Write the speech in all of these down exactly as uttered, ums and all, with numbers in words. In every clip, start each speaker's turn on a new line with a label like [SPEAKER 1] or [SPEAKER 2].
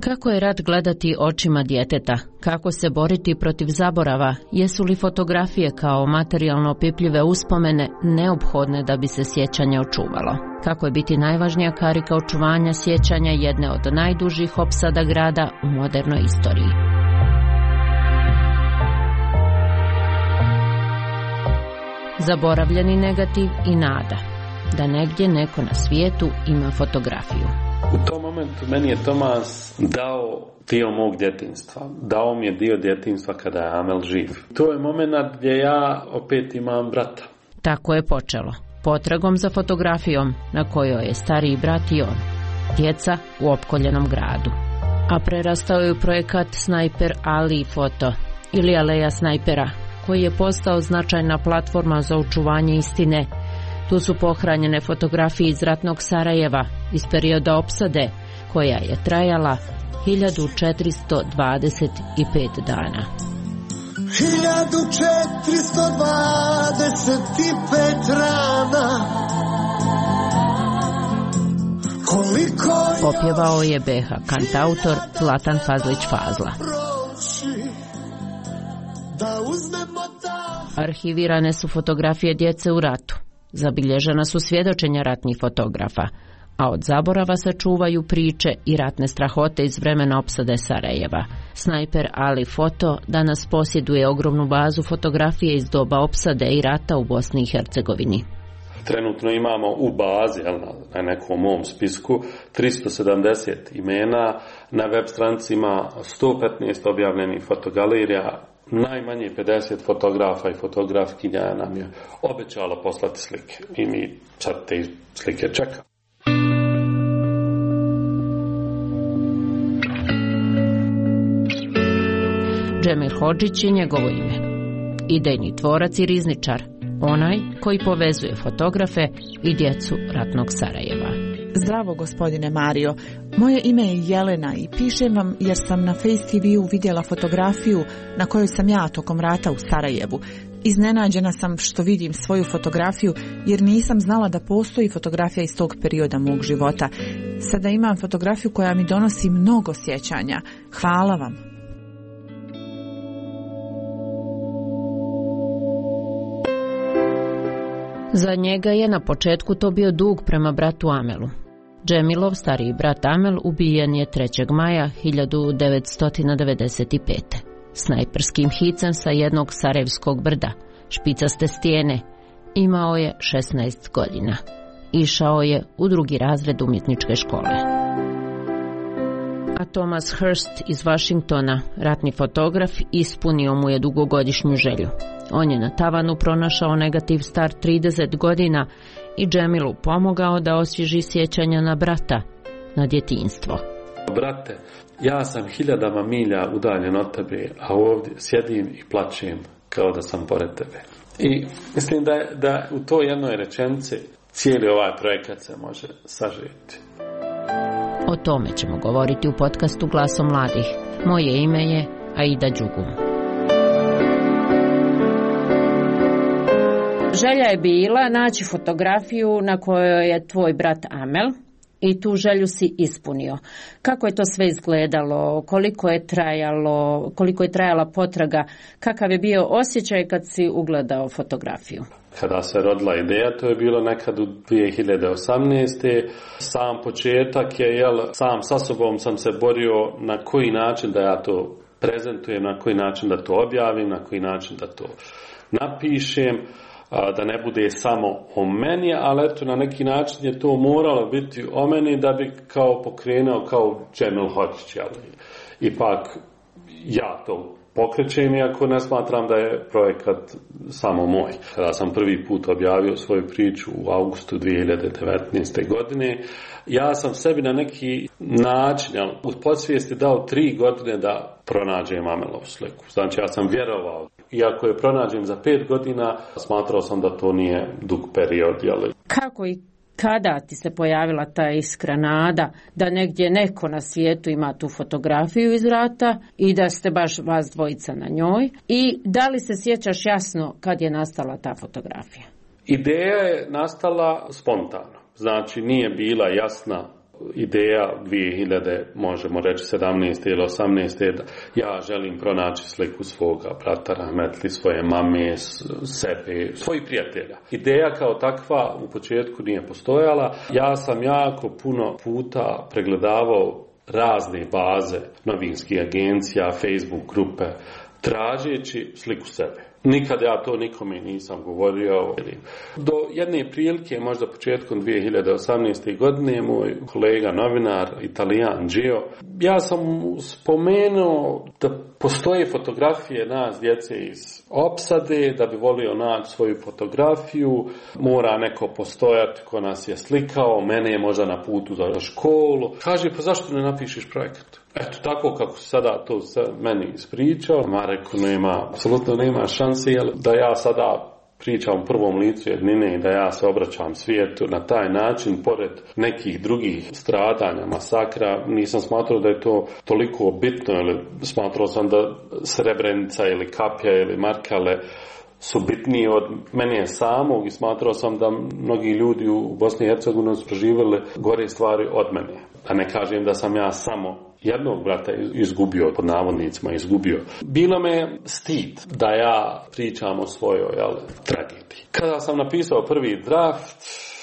[SPEAKER 1] Kako je rat gledati očima djeteta? Kako se boriti protiv zaborava? Jesu li fotografije kao materijalno opipljive uspomene neophodne da bi se sjećanje očuvalo? Kako je biti najvažnija karika očuvanja sjećanja jedne od najdužih opsada grada u modernoj istoriji? Zaboravljeni negativ i nada da negdje neko na svijetu ima fotografiju.
[SPEAKER 2] U tom momentu meni je Tomas dao dio mog djetinjstva. Dao mi je dio djetinjstva kada je Amel živ. To je moment gdje ja opet imam brata.
[SPEAKER 1] Tako je počelo. Potragom za fotografijom na kojoj je stariji brat i on. Djeca u opkoljenom gradu. A prerastao je u projekat Snajper Ali Foto ili Aleja snajpera, koji je postao značajna platforma za očuvanje istine. Tu su pohranjene fotografije iz ratnog Sarajeva, iz perioda opsade, koja je trajala hiljadu četiristo dvadeset pet dana.
[SPEAKER 3] hiljadu četiristo dvadeset pet rana. Koliko
[SPEAKER 1] Opjevao je B H kantautor Zlatan Fazlić Fazla. Arhivirane su fotografije djece u ratu. Zabilježena su svjedočenja ratnih fotografa, a od zaborava se čuvaju priče i ratne strahote iz vremena opsade Sarajeva. Snajper Ali Foto danas posjeduje ogromnu bazu fotografije iz doba opsade i rata u Bosni i Hercegovini.
[SPEAKER 2] Trenutno imamo u bazi, jel, na nekom mom spisku, tristo sedamdeset imena, na web strancima sto petnaest objavljenih fotogalerija, najmanje pedeset fotografa i fotografkinja nam je obećalo poslati slike i mi sad te slike čekamo.
[SPEAKER 1] Džemil Hodžić je njegovo ime. Idejni tvorac i rizničar, onaj koji povezuje fotografe i djecu ratnog Sarajeva.
[SPEAKER 4] Zdravo, gospodine Mario. Moje ime je Jelena i pišem vam jer sam na Face T V-u vidjela fotografiju na kojoj sam ja tokom rata u Sarajevu. Iznenađena sam što vidim svoju fotografiju jer nisam znala da postoji fotografija iz tog perioda mog života. Sada imam fotografiju koja mi donosi mnogo sjećanja. Hvala vam.
[SPEAKER 1] Za njega je na početku to bio dug prema bratu Amelu. Džemilov stariji brat Amel ubijen je trećeg maja hiljadu devetsto devedeset pete. Snajperskim hicem sa jednog sarajevskog brda, špicaste stijene. Imao je šesnaest godina. Išao je u drugi razred umjetničke škole. A Thomas Hurst iz Washingtona, ratni fotograf, ispunio mu je dugogodišnju želju. On je na tavanu pronašao negativ star trideset godina i Džemilu pomogao da osvježi sjećanja na brata, na djetinjstvo.
[SPEAKER 2] Brate, ja sam hiljadama milja udaljen od tebe, a ovdje sjedim i plačem kao da sam pored tebe. I mislim da, da u toj jednoj rečenici cijeli ovaj projekat se može sažeti.
[SPEAKER 1] O tome ćemo govoriti u podcastu Glasom mladih. Moje ime je Aida Đugum. Želja je bila naći fotografiju na kojoj je tvoj brat Amel i tu želju si ispunio. Kako je to sve izgledalo, koliko je trajalo, koliko je trajala potraga, kakav je bio osjećaj kad si ugledao fotografiju?
[SPEAKER 2] Kada se rodila ideja, to je bilo nekad u dvije hiljade osamnaeste. Sam početak je, jel, sam sa sobom sam se borio na koji način da ja to prezentujem, na koji način da to objavim, na koji način da to napišem, da ne bude samo o meni, ali eto na neki način je to moralo biti o meni da bi kao pokrenuo kao Džemil Hodžić, jel? Ipak ja to pokrećem, iako ne smatram da je projekat samo moj. Kada sam prvi put objavio svoju priču u augustu dvije hiljade devetnaeste. godine, ja sam sebi na neki način, jel, u podsvijesti dao tri godine da pronađem Amelovu sliku. Znači ja sam vjerovao. Iako je pronađen za pet godina, smatrao sam da to nije dug period. Jel?
[SPEAKER 1] Kako i kada ti se pojavila ta iskra nada da negdje neko na svijetu ima tu fotografiju iz rata i da ste baš vas dvojica na njoj? I da li se sjećaš jasno kad je nastala ta fotografija?
[SPEAKER 2] Ideja je nastala spontano. Znači nije bila jasna ideja dvije hiljade, možemo reći sedamnaeste ili osamnaeste da ja želim pronaći sliku svoga brata rahmetli, svoje mame, sebe, svojih prijatelja. Ideja kao takva u početku nije postojala. Ja sam jako puno puta pregledavao razne baze novinskih agencija, Facebook grupe, tražeći sliku sebe. Nikad ja to nikome nisam govorio. Do jedne prilike, možda početkom dvije hiljade osamnaeste. godine, moj kolega novinar, Italijan Gio, ja sam spomenuo da postoje fotografije nas djece iz opsade, da bi volio naći svoju fotografiju, mora neko postojati ko nas je slikao, mene je možda na putu za školu. Kaže, pa zašto ne napišeš projekat? Eto, tako kako sada to meni ispričao, ma rekao, nema, apsolutno nema šanse, jer da ja sada pričam u prvom licu jednine i da ja se obraćam svijetu na taj način, pored nekih drugih stradanja, masakra, nisam smatrao da je to toliko bitno, ili smatrao sam da Srebrenica ili Kapja ili Markale su bitniji od mene samog i smatrao sam da mnogi ljudi u Bosni i Hercegovini su proživjeli gore stvari od mene. Da ne kažem da sam ja samo jednog brata izgubio, pod navodnicima izgubio. Bilo me stid da ja pričam o svojoj jel, tragediji. Kada sam napisao prvi draft,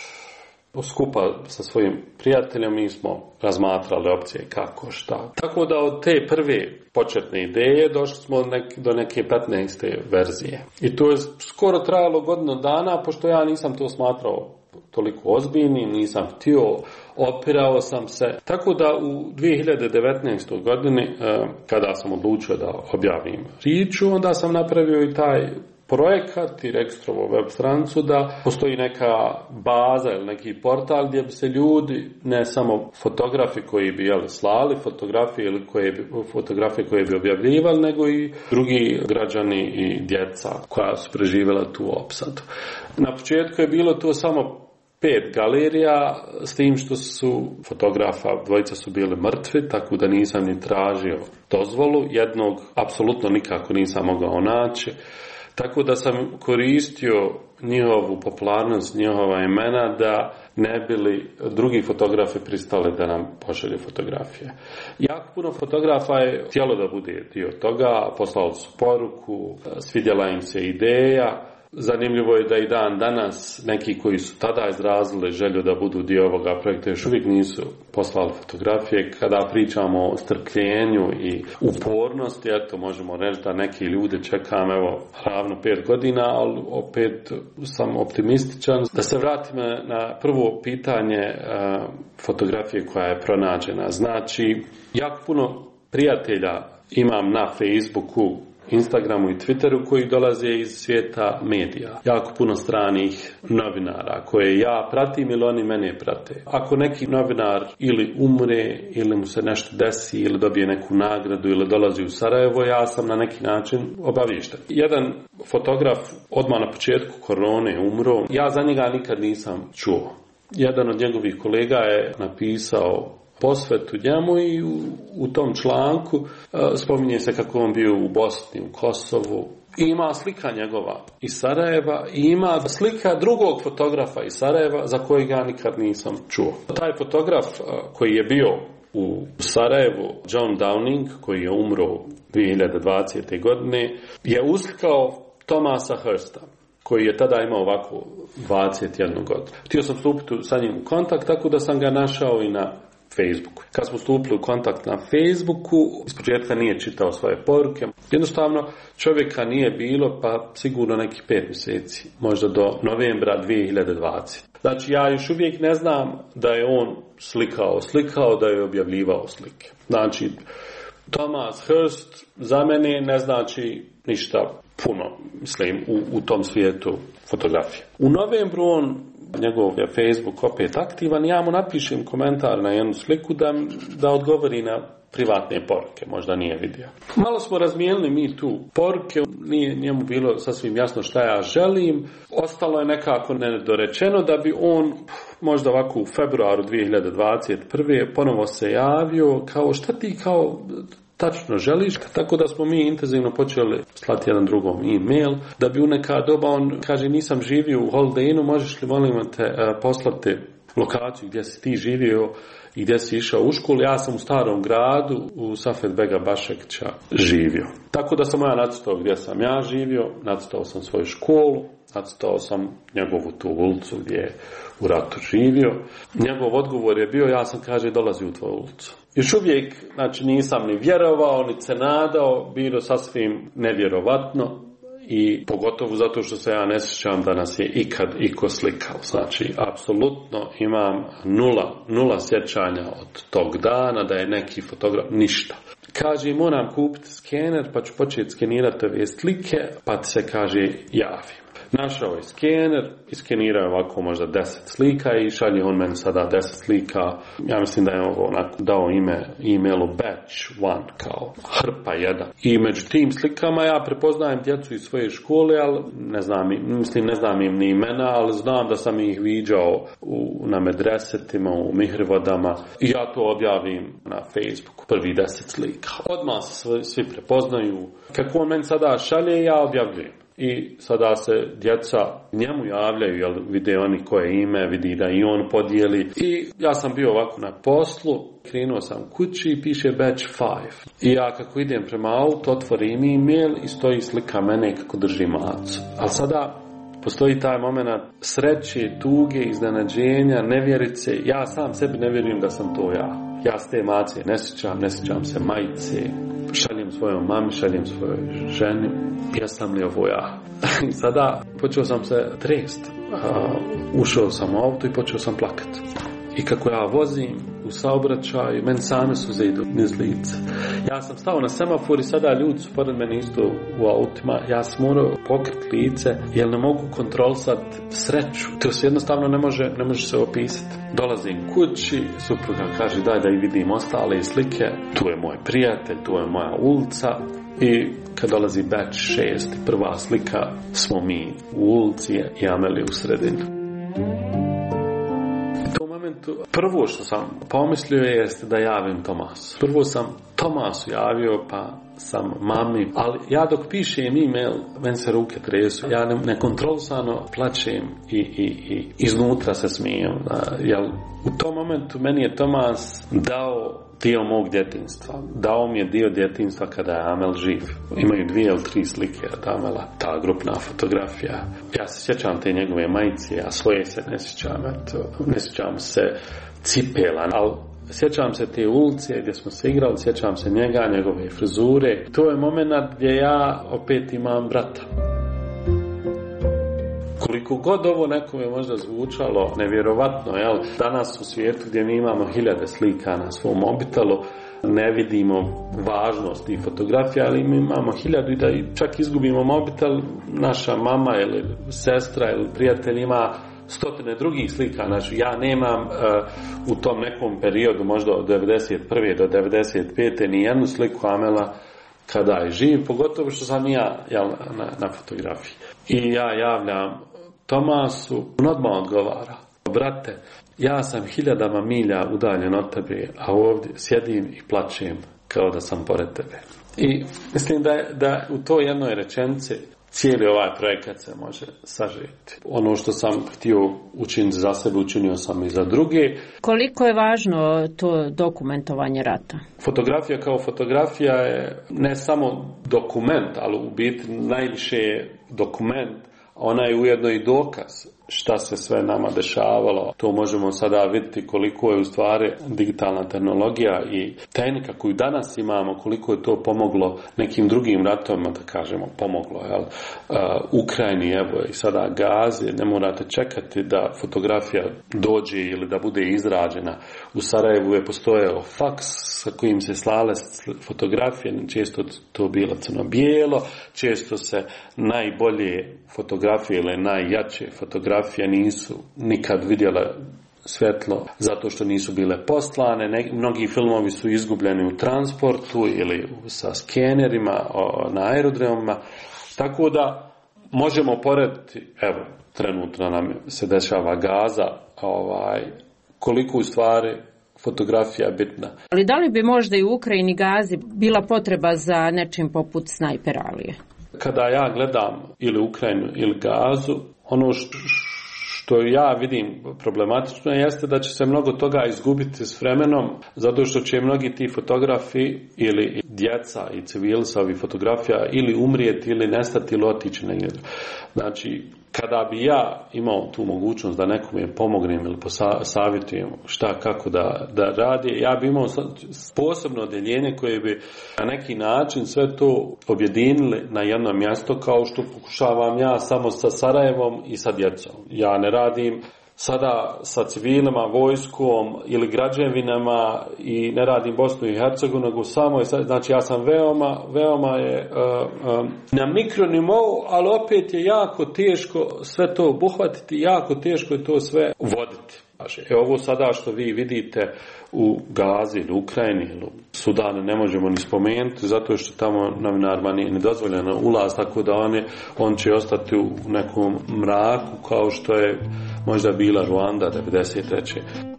[SPEAKER 2] skupa sa svojim prijateljem, mi smo razmatrali opcije kako, šta. Tako da od te prve početne ideje došli smo nek, do neke petnaeste verzije. I to je skoro trajalo godinu dana, pošto ja nisam to smatrao toliko ozbiljnim, nisam htio, opirao sam se. Tako da u dvije hiljade devetnaestoj. godini, kada sam odlučio da objavim priču, onda sam napravio i taj projekat i registrovo web stranicu da postoji neka baza ili neki portal gdje bi se ljudi, ne samo fotografi koji bi jeli, slali fotografije ili koje bi, fotografije koje bi objavljivali, nego i drugi građani i djeca koja su preživjela tu opsadu. Na početku je bilo to samo pet galerija, s tim što su fotografa, dvojica su bili mrtvi, tako da nisam ni tražio dozvolu, jednog apsolutno nikako nisam mogao naći. Tako da sam koristio njihovu popularnost, njihova imena da ne bili drugi fotografi pristali da nam pošalju fotografije. Jako puno fotografa je htjelo da bude dio toga, poslali su poruku, svidjela im se ideja. Zanimljivo je da i dan danas neki koji su tada izrazili želju da budu dio ovoga projekta još uvijek nisu poslali fotografije. Kada pričamo o strpljenju i upornosti, eto možemo reći da neki ljudi čekam evo ravno pet godina, ali opet sam optimističan. Da se vratim na prvo pitanje fotografije koja je pronađena. Znači, jako puno prijatelja imam na Facebooku, Instagramu i Twitteru koji dolaze iz svijeta medija. Jako puno stranih novinara koje ja pratim ili oni mene prate. Ako neki novinar ili umre ili mu se nešto desi ili dobije neku nagradu ili dolazi u Sarajevo, ja sam na neki način obaviješten. Jedan fotograf odmah na početku korone umro. Ja za njega nikad nisam čuo. Jedan od njegovih kolega je napisao posvetu njemu i u, u tom članku uh, spominje se kako on bio u Bosni, u Kosovu. I ima slika njegova iz Sarajeva i ima slika drugog fotografa iz Sarajeva za kojeg ja nikad nisam čuo. Taj fotograf uh, koji je bio u Sarajevu, John Downing, koji je umro dvije hiljade dvadesete. godine, je uslikao Thomasa Hursta, koji je tada imao ovako dvadeset jednu godinu. Htio sam stupiti sa njim u kontakt, tako da sam ga našao i na Facebooku. Kad smo stupili u kontakt na Facebooku, ispočetka nije čitao svoje poruke. Jednostavno, čovjeka nije bilo, pa sigurno nekih pet mjeseci, možda do novembra dvije hiljade dvadesete. Znači, ja još uvijek ne znam da je on slikao, slikao, da je objavljivao slike. Znači, Thomas Hurst za mene ne znači ništa puno, mislim, u, u tom svijetu fotografije. U novembru on, njegov je Facebook opet aktivan, ja mu napišem komentar na jednu sliku da, da odgovori na privatne poruke, možda nije vidio. Malo smo razmijenili mi tu poruke, nije njemu bilo sasvim jasno šta ja želim, ostalo je nekako nedorečeno da bi on možda ovako u februaru dvije hiljade dvadeset prve ponovo se javio kao šta ti kao tačno želiš, tako da smo mi intenzivno počeli slati jedan drugom e-mail, da bi u neka doba on kaže nisam živio u Holiday Innu, možeš li molim te poslati lokaciju gdje si ti živio i gdje si išao u školu. Ja sam u Starom gradu u Safet Bega Bašekća živio. Tako da sam ja nacrtao gdje sam ja živio, nacrtao sam svoju školu, nacrtao sam njegovu tu ulicu gdje je u ratu živio. Njegov odgovor je bio, ja sam, kaže, dolazi u tvoju ulicu. Još uvijek, znači, nisam ni vjerovao, ni se nadao, bilo sasvim nevjerovatno i pogotovo zato što se ja ne sjećam da nas je ikad iko slikao. Znači, apsolutno imam nula, nula sjećanja od tog dana da je neki fotograf, ništa. Kaže, moram kupiti skener pa ću početi skenirati ove slike, pa ti se, kaže, javim. Našao je skener, iskenirao ovako možda deset slika i šalje on meni sada deset slika. Ja mislim da je ovo onako dao ime e-mailu batch one, kao hrpa jedan. I među tim slikama ja prepoznajem djecu iz svoje škole, ali ne znam, mislim ne znam im ni imena, ali znam da sam ih viđao u, na medresetima, u mihrivodama i ja to objavim na Facebooku, prvi deset slika. Odmah se svi, svi prepoznaju. Kako on meni sada šalje, ja objavljujem. I sada se djeca njemu javljaju, jel vide oni koje ime, vidi da i on podijeli. I ja sam bio ovako na poslu, krenuo sam kući i piše batch five. I ja kako idem prema autu, otvorim e-mail i stoji slika mene kako drži macu. Ali sada postoji taj moment sreće, tuge, iznenađenja, nevjerice. Ja sam sebi ne vjerujem da sam to ja. Ja s te mace ne sjećam, ne sjećam se majice. Šaljem svojoj mami, šaljem svojoj ženi. Jesam li ovo ja? I sada počeo sam se trest. Uh, ušao sam u auto i počeo sam plakati. I kako ja vozim u saobraćaju, meni same suze idu niz lice. Ja sam stao na semafor i sada ljudi su pored mene isto u autima. Ja sam morao pokriti lice jer ne mogu kontrolisati sreću. To se jednostavno ne može, ne može se opisati. Dolazim kući, supruga kaže daj da i vidim ostale slike. Tu je moj prijatelj, tu je moja ulica. I kad dolazi batch šest, prva slika, smo mi u ulici i Ameli u sredini. Prvo što sam pomislio jeste da javim Tomasu. Prvo sam Tomasu javio, pa sam mami, ali ja dok pišem e-mail, meni se ruke tresu, ja ne, nekontrolisano plačem i, i, i iznutra se smijem. Jel, u tom momentu meni je Tomas dao dio mog djetinjstva. Dao mi je dio djetinjstva kada je Amel živ. Imaju dvije ili tri slike od Amela, ta grupna fotografija. Ja se sjećam te njegove majice, a svoje se ne sjećam, eto, ne sjećam se cipela, ali sjećam se te ulice gdje smo se igrali, sjećam se njega, njegove frizure. To je moment gdje ja opet imam brata. Koliko god ovo nekome možda zvučalo nevjerovatno, jel? Danas u svijetu gdje mi imamo hiljade slika na svom mobitelu, ne vidimo važnost i fotografija, ali mi imamo hiljadu i da čak izgubimo mobitel, naša mama ili sestra ili prijatelj ima stotine drugih slika. Znači, ja nemam uh, u tom nekom periodu, možda od devedeset prve do devedeset pete ni jednu sliku Amela kada je živ, pogotovo što sam ja jel, na, na fotografiji. I ja javljam Tomasu, on odmah odgovara. Brate, ja sam hiljadama milja udaljen od tebe, a ovdje sjedim i plačem kao da sam pored tebe. I mislim da, da u toj jednoj rečenici cijeli ovaj projekat se može sažeti. Ono što sam htio učiniti za sebe, učinio sam i za druge.
[SPEAKER 1] Koliko je važno to dokumentovanje rata?
[SPEAKER 2] Fotografija kao fotografija je ne samo dokument, ali u biti najviše je dokument. Ona je ujedno i dokaz šta se sve nama dešavalo. To možemo sada vidjeti koliko je u stvari digitalna tehnologija i tehnika koju danas imamo, koliko je to pomoglo nekim drugim ratovima, da kažemo, pomoglo. Jel? Uh, Ukrajini, evo i sada Gazi, ne morate čekati da fotografija dođe ili da bude izrađena. U Sarajevu je postojao faks sa kojim se slale fotografije, često to bilo crno-bijelo, često se najbolje fotografije ili najjače fotografije nisu nikad vidjele svjetlo zato što nisu bile poslane. Ne, mnogi filmovi su izgubljeni u transportu ili sa skenerima o, na aerodromima. Tako da možemo porediti, evo, trenutno nam se dešava Gaza, ovaj, koliko u stvari fotografija je bitna.
[SPEAKER 1] Ali da li bi možda i u Ukrajini Gazi bila potreba za nečim poput Snajper Alije?
[SPEAKER 2] Kada ja gledam ili Ukrajinu ili Gazu, ono što što ja vidim problematično jeste da će se mnogo toga izgubiti s vremenom, zato što će mnogi ti fotografi ili djeca i civili sa ovih fotografija ili umrijeti ili nestati ili otići negdje. Znači, kada bi ja imao tu mogućnost da nekome pomognem ili savjetujem šta, kako da, da radi, ja bi imao posebno odjeljenje koje bi na neki način sve to objedinili na jedno mjesto, kao što pokušavam ja samo sa Sarajevom i sa djecom. Ja ne radim sada sa civilima, vojskom ili građevinama i ne radim Bosnu i Hercegovinu, nego samo je, znači ja sam veoma, veoma je uh, um, na mikronivou, ali opet je jako teško sve to obuhvatiti, jako teško je to sve voditi. E ovo sada što vi vidite u Gazi ili Ukrajini ili Sudanu ne možemo ni spomenuti, zato što tamo novinarima nije nedozvoljeno ulaz, tako da on, je, on će ostati u nekom mraku kao što je možda bila Ruanda devedeset treće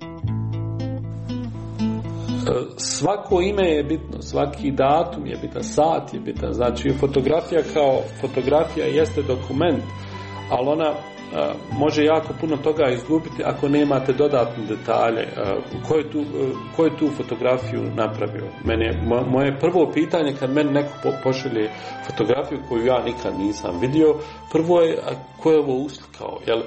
[SPEAKER 2] Svako ime je bitno, svaki datum je bitan, sat je bitan, znači fotografija kao fotografija jeste dokument, ali ona može jako puno toga izgubiti ako nemate dodatne detalje. Ko je tu, ko je tu fotografiju napravio? Mene, moje prvo pitanje kad meni neko pošalje fotografiju koju ja nikad nisam vidio, prvo je ko je ovo uslikao? Jel,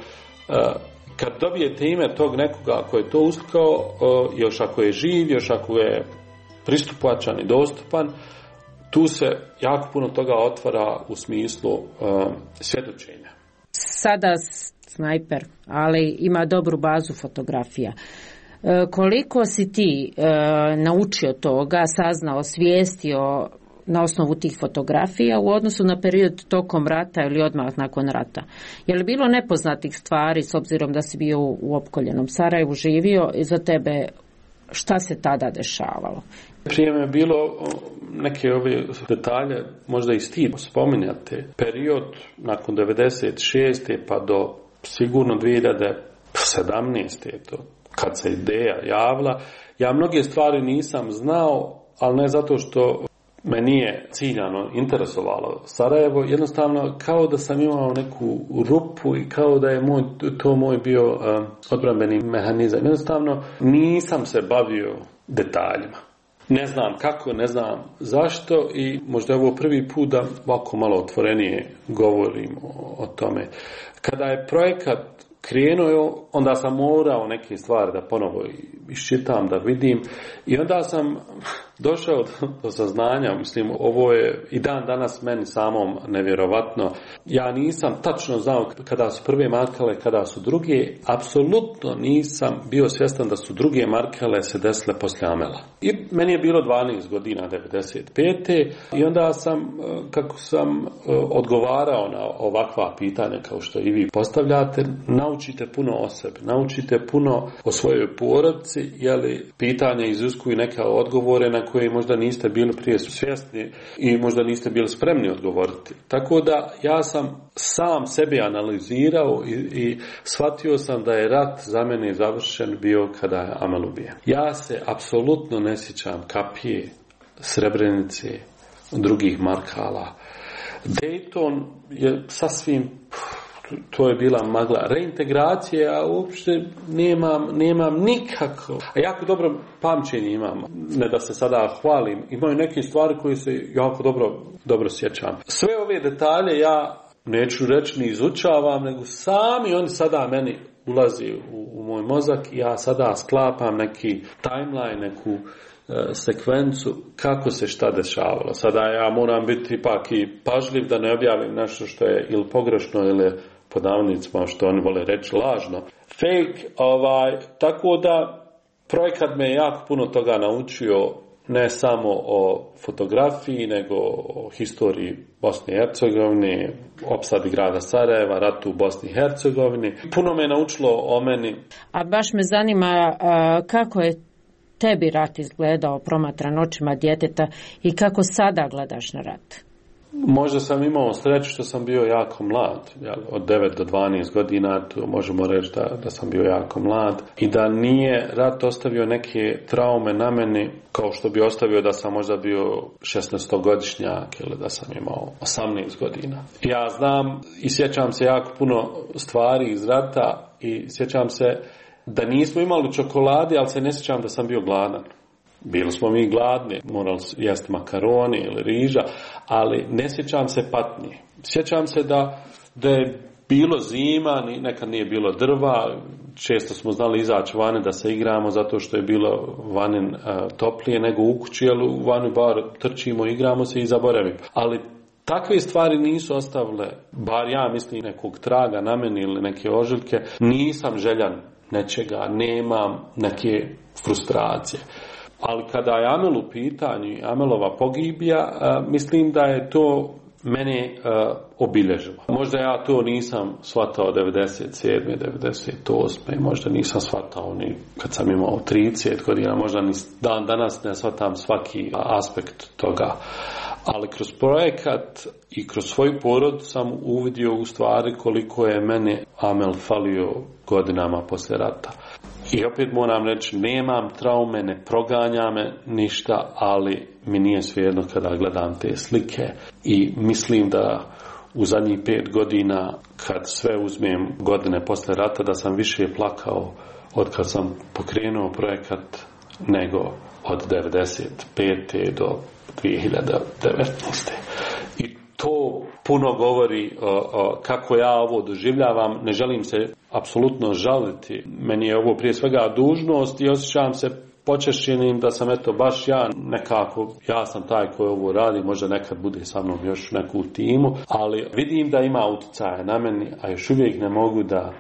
[SPEAKER 2] kad dobijete ime tog nekoga ko je to uslikao, još ako je živ, još ako je pristupačan i dostupan, tu se jako puno toga otvara u smislu svjedočenja.
[SPEAKER 1] Sada snajper, ali ima dobru bazu fotografija. E, koliko si ti e, naučio toga, saznao, svijestio na osnovu tih fotografija u odnosu na period tokom rata ili odmah nakon rata? Je li bilo nepoznatih stvari s obzirom da si bio u opkoljenom Sarajevu, živio i za tebe šta se tada dešavalo?
[SPEAKER 2] Prije me je bilo neke ove detalje, možda i stid spominjate. Period nakon devedeset šeste pa do sigurno dvije hiljade sedamnaeste to, kad se ideja javila, ja mnoge stvari nisam znao, ali ne zato što me nije ciljano interesovalo Sarajevo, jednostavno kao da sam imao neku rupu i kao da je moj, to moj bio uh, odbrambeni mehanizam. Jednostavno nisam se bavio detaljima. Ne znam kako, ne znam zašto i možda je ovo prvi put da ovako malo otvorenije govorim o, o tome. Kada je projekat krenuo, onda sam morao neke stvari da ponovo iščitam, da vidim i onda sam došao do saznanja, mislim, ovo je i dan danas meni samom nevjerovatno. Ja nisam tačno znao kada su prve markale, kada su druge, apsolutno nisam bio svjestan da su druge markale se desile poslije Amela. I meni je bilo dvanaest godina, devedeset pete i onda sam, kako sam odgovarao na ovakva pitanja kao što i vi postavljate, naučite puno o sebi, naučite puno o svojoj porodici, jeli pitanja iziskuju neke odgovore na koje možda niste bili prije svjesni i možda niste bili spremni odgovoriti. Tako da ja sam sam sebi analizirao i, i shvatio sam da je rat za mene završen bio kada je Amel ubijen. Ja se apsolutno ne sjećam Kapije, Srebrenice, drugih markala. Dayton je sasvim, to je bila magla. Reintegracije, a uopšte nemam, nemam nikako. A jako dobro pamćenje imam. Ne da se sada hvalim. Imaju neke stvari koje se jako dobro, dobro sjećam. Sve ove detalje ja neću reći ni izučavam, nego sami oni sada meni ulazi u, u moj mozak i ja sada sklapam neki timeline, neku uh, sekvencu kako se šta dešavalo. Sada ja moram biti ipak i pažljiv da ne objavim nešto što je ili pogrešno ili pod navodnicima što oni vole reći lažno. Fake, ovaj, tako da projekat me jako puno toga naučio, ne samo o fotografiji, nego o historiji Bosne i Hercegovine, opsadi grada Sarajeva, ratu u Bosni i Hercegovini. Puno me naučilo o meni.
[SPEAKER 1] A baš me zanima a, kako je tebi rat izgledao promatran očima djeteta i kako sada gledaš na rat?
[SPEAKER 2] Možda sam imao sreću što sam bio jako mlad, od devet do dvanaest godina, to možemo reći da, da sam bio jako mlad i da nije rat ostavio neke traume na meni kao što bi ostavio da sam možda bio šesnaestogodišnjak ili da sam imao osamnaest godina. Ja znam i sjećam se jako puno stvari iz rata i sjećam se da nismo imali čokolade, ali se ne sjećam da sam bio gladan. Bili smo mi gladni, morali jesti makaroni ili riža, ali ne sjećam se patnje. Sjećam se da, da je bilo zima, nekad nije bilo drva, često smo znali izaći vani da se igramo zato što je bilo vani uh, toplije nego u kući, ali u vani bar trčimo, igramo se i zaboravimo. Ali takve stvari nisu ostavile, bar ja mislim, nekog traga na meni ili neke ožiljke. Nisam željan nečega, nemam neke frustracije. Ali kada je Amel u pitanju, Amelova pogibija, uh, mislim da je to mene uh, obilježilo. Možda ja to nisam shvatao devedeset sedme, devedeset osme, možda nisam shvatao ni kad sam imao trideset godina, možda ni dan danas ne shvatam svaki aspekt toga. Ali kroz projekat i kroz svoju porod sam uvidio u stvari koliko je mene Amel falio godinama poslije rata. I opet moram reći, nemam traume, ne proganja me ništa, ali mi nije svejedno kada gledam te slike i mislim da u zadnjih pet godina, kad sve uzmem godine poslije rata, da sam više plakao od kad sam pokrenuo projekat nego od devedeset pete do dvije hiljade devetnaeste. I to puno govori o, o, kako ja ovo doživljavam. Ne želim se apsolutno žaliti. Meni je ovo prije svega dužnost i osjećam se počešćenim da sam eto baš ja nekako, ja sam taj koji ovo radi, možda nekad bude sa mnom još neku timu, ali vidim da ima utjecaja na meni, a još uvijek ne mogu da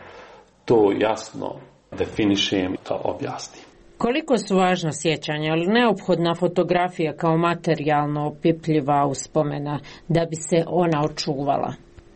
[SPEAKER 2] to jasno definišem i to objasnim.
[SPEAKER 1] Koliko su važna sjećanja, ali neophodna fotografija kao materijalno opipljiva uspomena da bi se ona očuvala?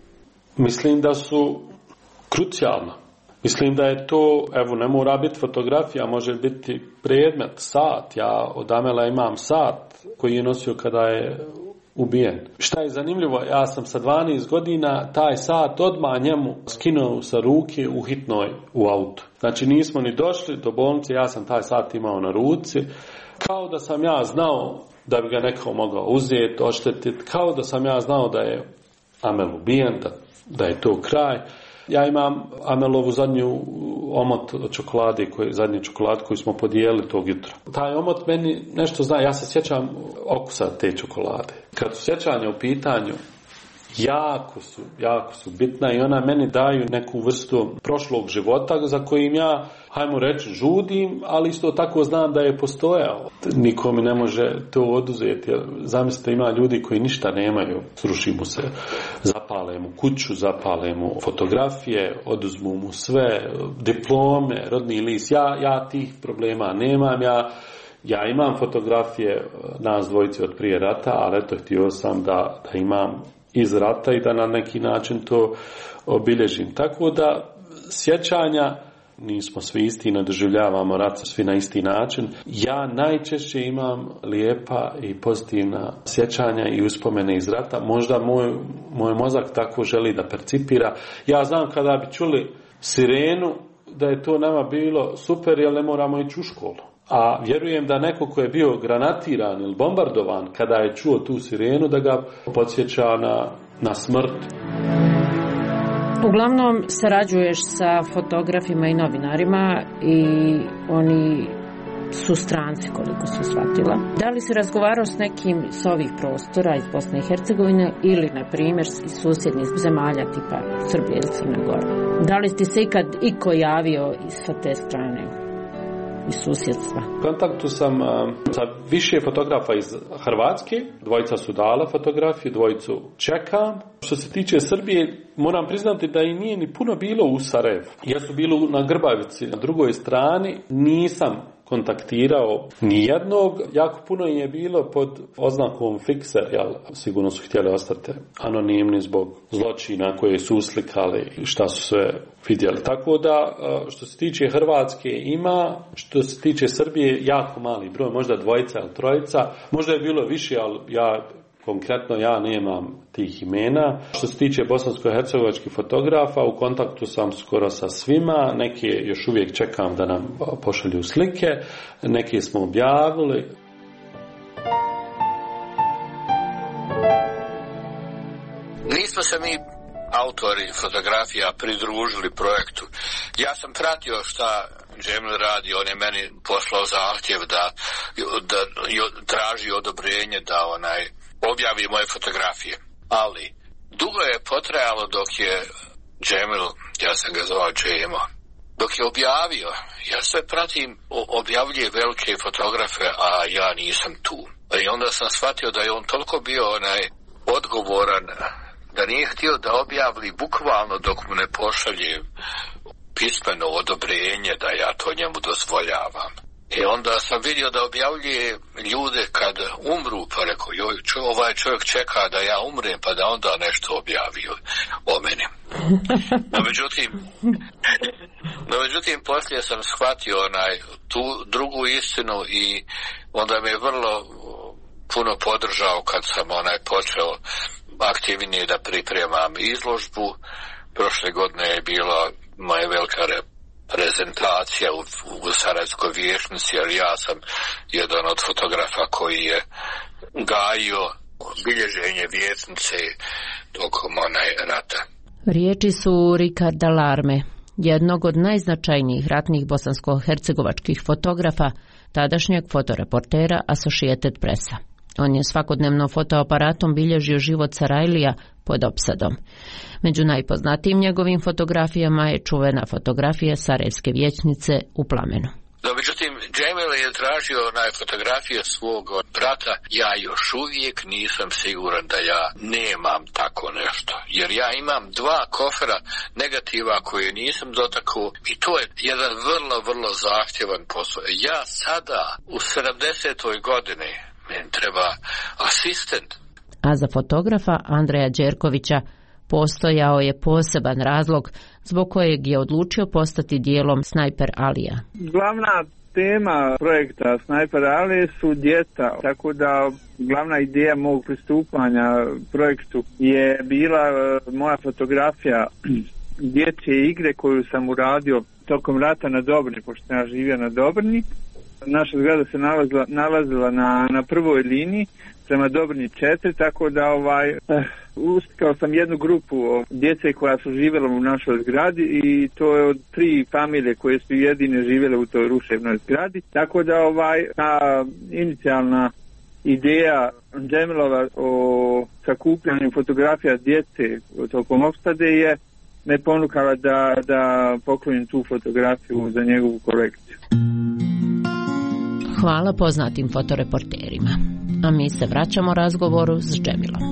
[SPEAKER 2] Mislim da su krucijalna. Mislim da je to, evo, ne mora biti fotografija, može biti predmet, sat. Ja od Amela imam sat koji je nosio kada je ubijen. Šta je zanimljivo, ja sam sa dvanaest godina taj sat odmah njemu skinuo sa ruke u hitnoj u autu. Znači nismo ni došli do bolnice, ja sam taj sat imao na ruci, kao da sam ja znao da bi ga neko mogao uzeti, oštetiti, kao da sam ja znao da je Amel ubijen, da, da je to kraj. Ja imam Amelovu zadnju omot od čokolade, koji, zadnji čokolad koju smo podijelili tog jutra. Taj omot meni nešto zna, ja se sjećam okusa te čokolade. Kad su sjećanja u pitanju, jako su, jako su bitna i ona meni daju neku vrstu prošlog života za kojim ja, hajmo reći, žudim, ali isto tako znam da je postojao. Niko mi ne može to oduzeti. Zamislite, ima ljudi koji ništa nemaju, sruši mu se, zapale mu kuću, zapale mu fotografije, oduzmu mu sve, diplome, rodni list. Ja, ja tih problema nemam, ja Ja imam fotografije nas dvojice od prije rata, ali eto, htio sam da, da imam iz rata i da na neki način to obilježim. Tako da sjećanja, nismo svi isti, ne doživljavamo rat svi na isti način. Ja najčešće imam lijepa i pozitivna sjećanja i uspomene iz rata. Možda moj, moj mozak tako želi da percipira. Ja znam kada bi čuli sirenu da je to nama bilo super, jer ne moramo ići u školu. A vjerujem da neko ko je bio granatiran ili bombardovan, kada je čuo tu sirenu, da ga podsjeća na, na smrt.
[SPEAKER 1] Uglavnom sarađuješ sa fotografima i novinarima i oni su stranci, koliko su shvatila. Da li si razgovarao s nekim s ovih prostora iz Bosne i Hercegovine ili, na primjer, iz susjednih zemalja tipa Srbije ili Crne Gore? Da li ti se ikad iko javio sa te strane? Iz susjedstva.
[SPEAKER 2] U kontaktu sam uh, sa više fotografa iz Hrvatske, dvojica su dala fotografiju, dvojicu čekam. Što se tiče Srbije, moram priznati da i nije ni puno bilo u Sarajevu. Ja su bili na Grbavici, na drugoj strani, nisam kontaktirao nijednog, jako puno je bilo pod oznakom fikser, jel, sigurno su htjeli ostati anonimni zbog zločina koje su uslikali i šta su sve vidjeli. Tako da, što se tiče Hrvatske ima, što se tiče Srbije, jako mali broj, možda dvojica ili trojica, možda je bilo više, ali ja konkretno ja nemam tih imena. Što se tiče bosansko-hercegovačkih fotografa, u kontaktu sam skoro sa svima, neke još uvijek čekam da nam pošalju slike, neke smo objavili.
[SPEAKER 5] Nismo se mi autori fotografija pridružili projektu. Ja sam pratio šta Džemil radi, on je meni poslao zahtjev da, da traži odobrenje da onaj objavi moje fotografije. Ali dugo je potrajalo dok je Džemil, ja sam ga zvao Džemo, dok je objavio, ja sve pratim, objavljuje velike fotografe, a ja nisam tu. I onda sam shvatio da je on toliko bio onaj odgovoran, da nije htio da objavili bukvalno dok mu ne pošalje pismeno odobrenje da ja to njemu dozvoljavam. I onda sam vidio da objavljuje ljude kad umru, pa rekao, joj, čo, ovaj čovjek čeka da ja umrem, pa da onda nešto objavi o meni. No međutim, no međutim, poslije sam shvatio onaj, tu drugu istinu i onda me je vrlo puno podržao kad sam onaj počeo aktivnije da pripremam izložbu. Prošle godine je bila moja velika prezentacija u, u Sarajevskoj vijećnici, jer ja sam jedan od fotografa koji je gajio bilježenje vijećnice tokom onaj rata.
[SPEAKER 1] Riječi su Ricarda Larme, jednog od najznačajnijih ratnih bosansko-hercegovačkih fotografa, tadašnjeg fotoreportera Associated Pressa. On je svakodnevno fotoaparatom bilježio život Sarajlija pod opsadom. Među najpoznatijim njegovim fotografijama je čuvena fotografija Sarajevske vijećnice u plamenu.
[SPEAKER 5] No, međutim, Džemil je tražio onaj fotografije svog brata. Ja još uvijek nisam siguran da ja nemam tako nešto. Jer ja imam dva kofera negativa koje nisam dotakao i to je jedan vrlo, vrlo zahtjevan posao. Ja sada u sedamdesetoj godini meni treba asistent.
[SPEAKER 1] A za fotografa Andreja Đerkovića postojao je poseban razlog zbog kojeg je odlučio postati dijelom Snajper Alija.
[SPEAKER 6] Glavna tema projekta Snajper Ali su djeca, tako da glavna ideja mog pristupanja projektu je bila moja fotografija dječje igre koju sam uradio tokom rata na Dobrni, pošto sam ja živio na Dobrni. Naša zgrada se nalazila, nalazila na, na prvoj liniji prema Dobrni četiri, tako da ovaj, eh, uspjekao sam jednu grupu djece koja su živjela u našoj zgradi i to je od tri familije koje su jedine živjele u toj ruševnoj zgradi. Tako da ovaj, ta inicijalna ideja Džemilova o sakupljanju fotografija djece tokom opsade je me ponukala da, da poklonim tu fotografiju za njegovu kolekciju.
[SPEAKER 1] Hvala poznatim fotoreporterima. A mi se vraćamo razgovoru s Džemilom.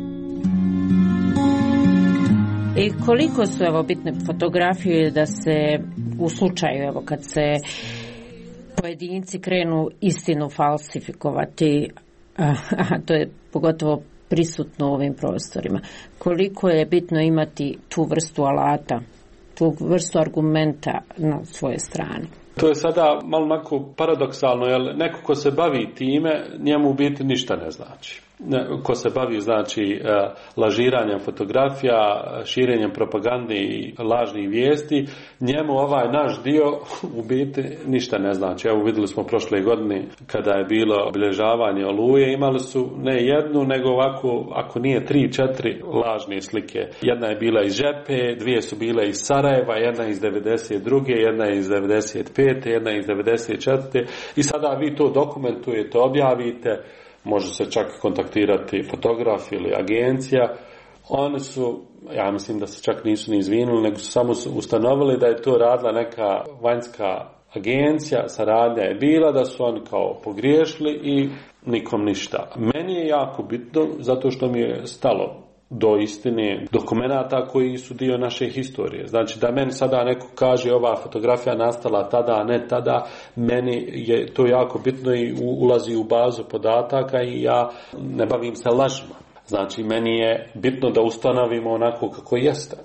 [SPEAKER 1] I koliko su evo bitne fotografije da se u slučaju evo kad se pojedinci krenu istinu falsifikovati, a, a to je pogotovo prisutno u ovim prostorima. Koliko je bitno imati tu vrstu alata, tu vrstu argumenta na svojoj strani.
[SPEAKER 2] To je sada malo onako paradoksalno, jer neko ko se bavi time, njemu u biti ništa ne znači. Ko se bavi znači lažiranjem fotografija, širenjem propagande i lažnih vijesti, njemu ovaj naš dio u biti ništa ne znači. Evo vidjeli smo prošle godine kada je bilo obilježavanje Oluje, imali su ne jednu, nego ovako, ako nije tri, četiri lažne slike. Jedna je bila iz Žepe, dvije su bile iz Sarajeva, jedna iz devedeset druge, jedna iz devedeset pete, jedna iz devedeset četvrte i sada vi to dokumentujete, objavite. Može se čak kontaktirati fotograf ili agencija. Oni su, ja mislim da se čak nisu ni izvinuli, nego su samo ustanovili da je to radila neka vanjska agencija, saradnja je bila, da su oni kao pogriješili i nikom ništa. Meni je jako bitno zato što mi je stalo do istine dokumenata koji su dio naše historije. Znači da meni sada neko kaže ova fotografija nastala tada, a ne tada, meni je to jako bitno i ulazi u bazu podataka i ja ne bavim se lažima. Znači meni je bitno da ustanovimo onako kako jeste.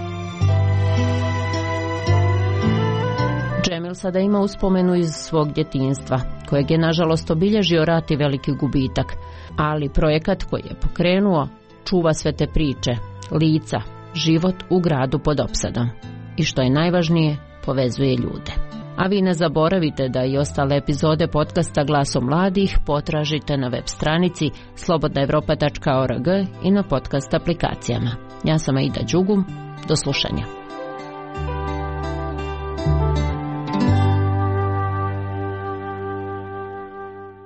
[SPEAKER 1] Džemil sada ima uspomenu iz svog djetinjstva, kojeg je nažalost obilježio rat i veliki gubitak, ali projekat koji je pokrenuo čuva sve te priče, lica, život u gradu pod opsadom i što je najvažnije, povezuje ljude. A vi ne zaboravite da i ostale epizode podcasta Glasom mladih potražite na web stranici slobodna evropa tačka org i na podcast aplikacijama. Ja sam Aida Đugum, do slušanja.